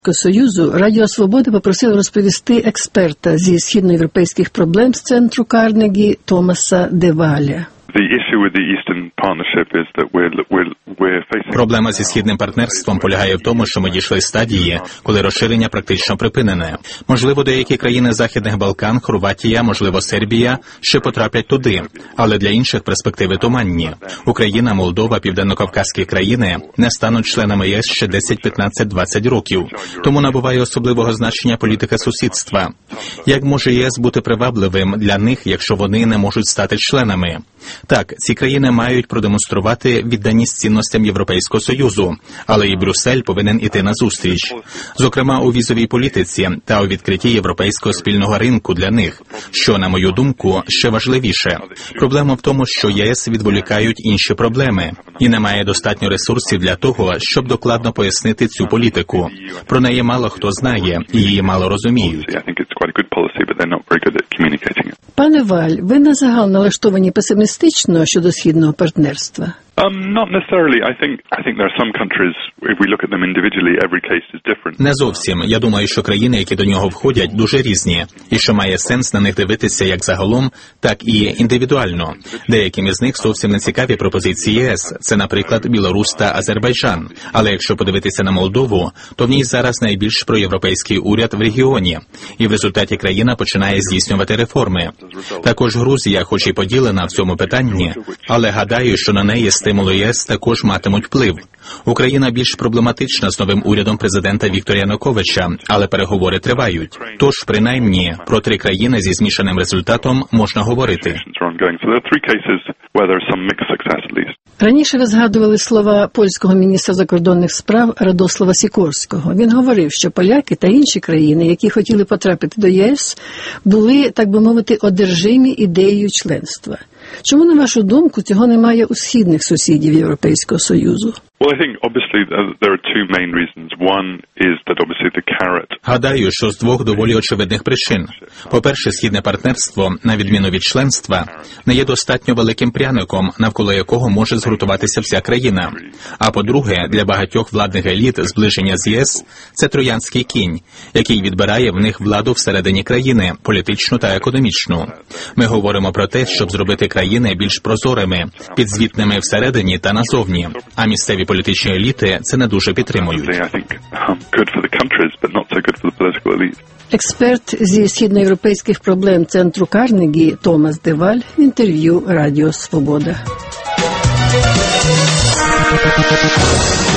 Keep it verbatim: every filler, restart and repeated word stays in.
Союзу Радіо Свобода попросило розповісти експерта зі східноєвропейських проблем з центру Карнегі Томаса Деваля. Проблема зі східним партнерством полягає в тому, що ми дійшли стадії, коли розширення практично припинене. Можливо, деякі країни Західних Балкан, Хорватія, можливо, Сербія ще потраплять туди, але для інших перспективи туманні. Україна, Молдова, південно-кавказькі країни не стануть членами ЄС ще десять, п'ятнадцять, двадцять років. Тому набуває особливого значення політика сусідства. Як може ЄС бути привабливим для них, якщо вони не можуть стати членами? Так, ці країни мають продемонструвати відданість цінностям Європейського Союзу, але і Брюссель повинен іти назустріч. Зокрема, у візовій політиці та у відкритті європейського спільного ринку для них, що, на мою думку, ще важливіше. Проблема в тому, що ЄС відволікають інші проблеми, і немає достатньо ресурсів для того, щоб докладно пояснити цю політику. Про неї мало хто знає, і її мало розуміють. Пане Валь, ви на загал налаштовані песимістично щодо східного партнерства? Не зовсім. Я думаю, що країни, які до нього входять, дуже різні, і що має сенс на них дивитися як загалом, так і індивідуально. Деяким із них зовсім не цікаві пропозиції ЄС. Це, наприклад, Білорусь та Азербайджан. Але якщо подивитися на Молдову, то в ній зараз найбільш проєвропейський уряд в регіоні, і в результаті країна починає здійснювати реформи. Також Грузія, хоч і поділена в цьому питанні, але гадаю, що на неї стимули ЄС також матимуть вплив. Україна більш проблематична з новим урядом президента Віктора Януковича, але переговори тривають. Тож, принаймні, про три країни зі змішаним результатом можна говорити. Раніше ви згадували слова польського міністра закордонних справ Радослава Сікорського. Він говорив, що поляки та інші країни, які хотіли потрапити до ЄС, були, так би мовити, одержимі ідеєю членства. Чому, на вашу думку, цього немає у східних сусідів Європейського Союзу? Гадаю, що з двох доволі очевидних причин. По-перше, східне партнерство, на відміну від членства, не є достатньо великим пряником, навколо якого може згуртуватися вся країна. А по-друге, для багатьох владних еліт зближення з ЄС – це троянський кінь, який відбирає в них владу всередині країни, політичну та економічну. Ми говоримо про те, щоб зробити країни більш прозорими, підзвітними всередині та назовні, а місцеві політичні еліти це не дуже підтримують. Експерт зі східноєвропейських проблем центру Карнегі Томас Деваль в інтерв'ю Радіо Свобода.